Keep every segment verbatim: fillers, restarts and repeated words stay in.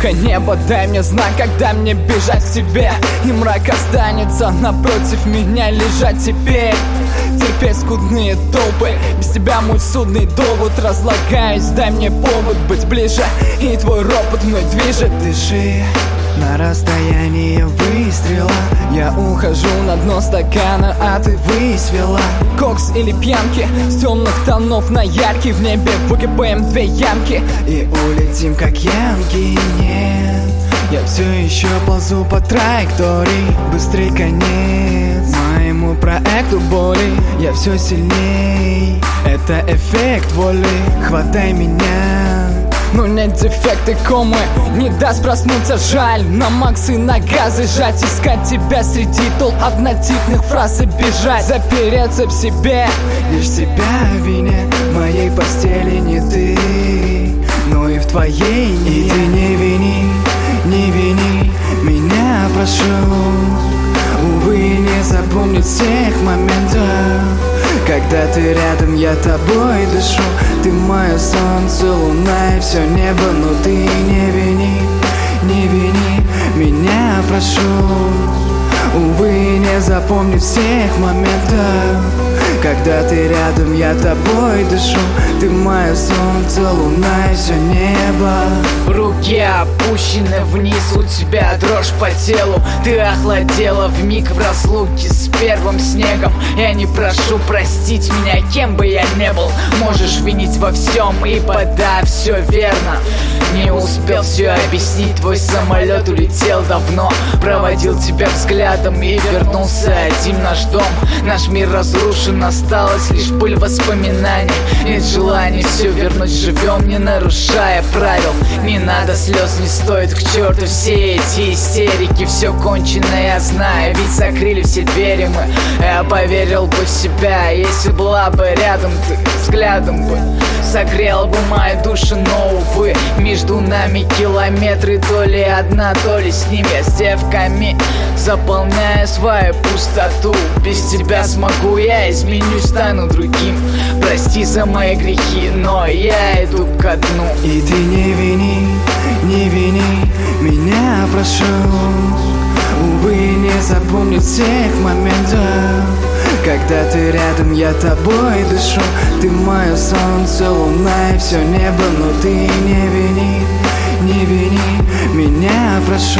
сука, небо, дай мне знак, когда мне бежать к тебе. И мрак останется напротив меня лежать теперь. Терпеть скудные толпы, без тебя мой судный довод. Разлагаюсь, дай мне повод быть ближе, и твой ропот мной движет. Дыши на расстоянии выстрела. Я ухожу на дно стакана, а ты высвела. Кокс или пьянки, с темных тонов на яркий. В небе выкопаем две ямки и улетим как янки. Нет, я все еще ползу по траектории. Быстрый конец моему проекту боли. Я все сильней, это эффект воли. Хватай меня, но нет дефекты комы, не даст проснуться, жаль. На макс и на газы жать, искать тебя среди толп однотипных фраз и бежать. Запереться в себе, лишь себя вине. В моей постели не ты, но и в твоей не. И ты не вини, не вини меня, прошу. Увы, не запомнить всех моментов, когда ты рядом, я тобой дышу. Ты мое солнце, луна и все небо. Но ты не вини, не вини меня, прошу. Увы, не запомнить всех моментов, когда ты рядом, я тобой дышу. Ты мое солнце, луна и все небо. Руки опущены вниз, у тебя дрожь по телу. Ты охладела вмиг в разлуке с первым снегом. Я не прошу простить меня, кем бы я не был. Можешь винить во всем, ибо да, все верно. Не успел все объяснить, твой самолет улетел давно. Проводил тебя взглядом и вернулся один наш дом. Наш мир разрушен, осталась лишь пыль воспоминаний. Нет желания все вернуть, живем, не нарушая правил. Не надо слез, не стоит к черту все эти истерики. Все кончено, я знаю, ведь закрыли все двери мы. Я поверил бы в себя, если была бы рядом ты, взглядом бы согрел бы мою душу, но, увы, между нами километры. То ли одна, то ли с ними, с девками заполняя свою пустоту. Без тебя смогу, я изменюсь, стану другим. Прости за мои грехи, но я иду ко дну. И ты не вини, не вини меня, прошу. Увы, не запомнить всех моментов, когда ты рядом, я тобой дышу. Ты мое солнце, луна и все небо. Но ты не вини, не вини меня, прошу.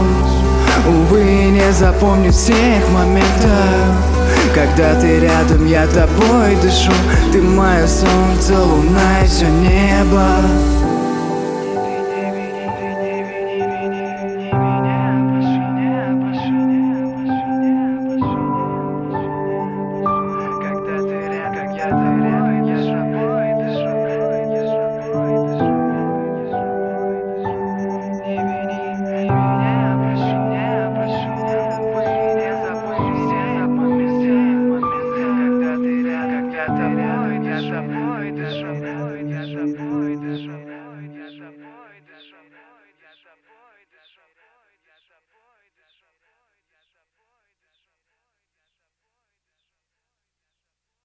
Увы, не запомнить всех моментов, когда ты рядом, я тобой дышу. Ты мое солнце, луна и все небо.